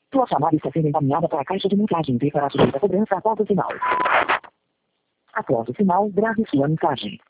Tua chamada está sendo encaminhada para a caixa de mensagem e para sujeita a cobrança após o sinal. Após o sinal, grave sua mensagem.